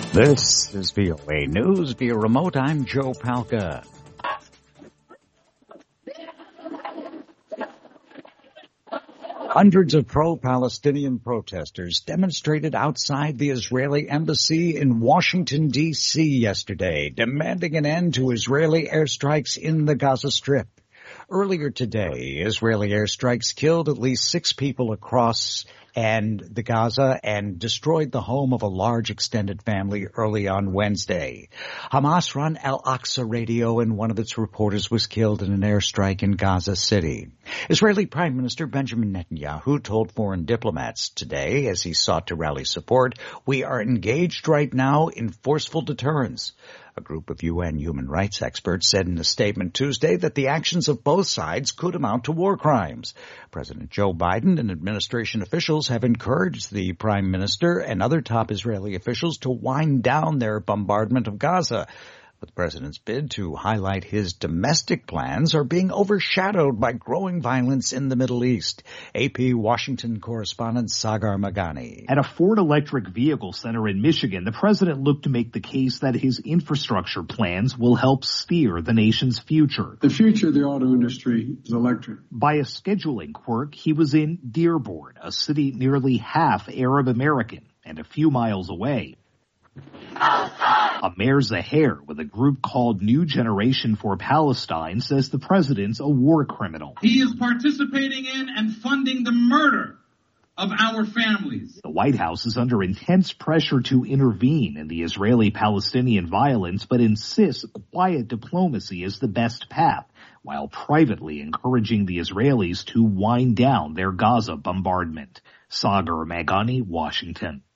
This is VOA News via remote. I'm Joe Palca. Hundreds of pro-Palestinian protesters demonstrated outside the Israeli embassy in Washington, D.C. yesterday, demanding an end to Israeli airstrikes in the Gaza Strip. Earlier today, Israeli airstrikes killed at least 6 people across the Gaza and destroyed the home of a large extended family early on Wednesday. Hamas-run Al-Aqsa Radio and one of its reporters was killed in an airstrike in Gaza City. Israeli Prime Minister Benjamin Netanyahu told foreign diplomats today, as he sought to rally support, "We are engaged right now in forceful deterrence." A group of UN human rights experts said in a statement Tuesday that the actions of both sides could amount to war crimes. President Joe Biden and administration officials have encouraged the Prime Minister and other top Israeli officials to wind down their bombardment of Gaza. But the president's bid to highlight his domestic plans are being overshadowed by growing violence in the Middle East. AP Washington correspondent Sagar Magani. At a Ford electric vehicle center in Michigan, the president looked to make the case that his infrastructure plans will help steer the nation's future. The future of the auto industry is electric. By a scheduling quirk, he was in Dearborn, a city nearly half Arab American and a few miles away. Amer Zaher, with a group called New Generation for Palestine, says the president's a war criminal. He is participating in and funding the murder of our families. The White House is under intense pressure to intervene in the Israeli-Palestinian violence, but insists quiet diplomacy is the best path, while privately encouraging the Israelis to wind down their Gaza bombardment. Sagar Magani, Washington.